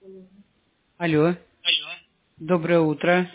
Алло, доброе утро.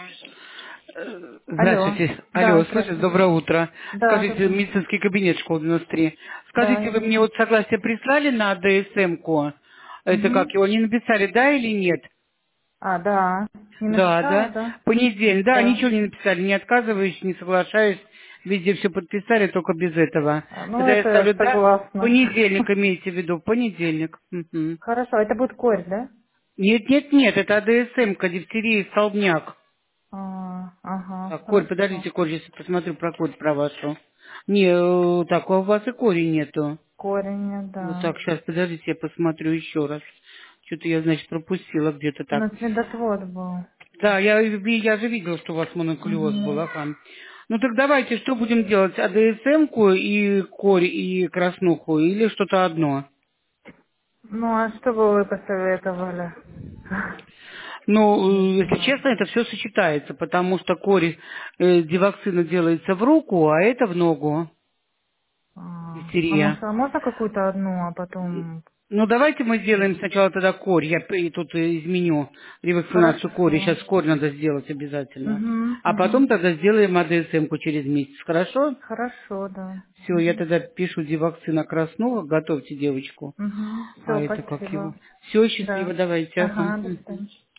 Алло. Здравствуйте. Да, Алло, слышите, здравствуйте. доброе утро. Да, Скажите, доброе. медицинский кабинет школы 93. Да, Скажите, я вы мне вижу. вот согласие прислали на ДСМ-ку? Это как Угу. его, не написали, да или нет? А, да. Не Да, написала, да. да? Понедельник, да, Да. ничего не написали, не отказываюсь, не соглашаюсь. Везде все подписали, только без этого. Ну, Тогда я это я ставлю, да, согласна. понедельник имеете в виду, понедельник. Мгм. Хорошо, это будет корь, да? Нет, нет, нет, это АДСМ-ка, дифтерия, столбняк. Ага, Так, Коль, хорошо. подождите, Коль, сейчас посмотрю про Коль, про вашу. Не, так, а у вас и корень нету. Корень, Вот да. так, сейчас, подождите, я посмотрю еще раз. Что-то я, значит, пропустила где-то У так. нас медотвод был. Да, я же видела, что у вас монокулез был, Угу. ага. Ну так давайте, что будем делать? АДСМ-ку и корь, и краснуху, или что-то одно? Ну, а что бы вы посоветовали? Не Ну, если знаю. честно, это все сочетается, потому что корь дивакцина делается в руку, а это в ногу, А дифтерия. может, а можно какую-то одну, а потом... Ну, давайте мы сделаем сначала тогда корь. Я и тут изменю ревакцинацию кори. Хорошо. Сейчас корь надо сделать обязательно. Угу, А угу. потом тогда сделаем АДСМ-ку через месяц. Хорошо? Хорошо, да. Все, я тогда пишу дивакцина красного. Готовьте девочку. Угу. А Все, это как его? спасибо. Все, счастливо, Да. давайте. Ага. Ага, до Мгм. свидания.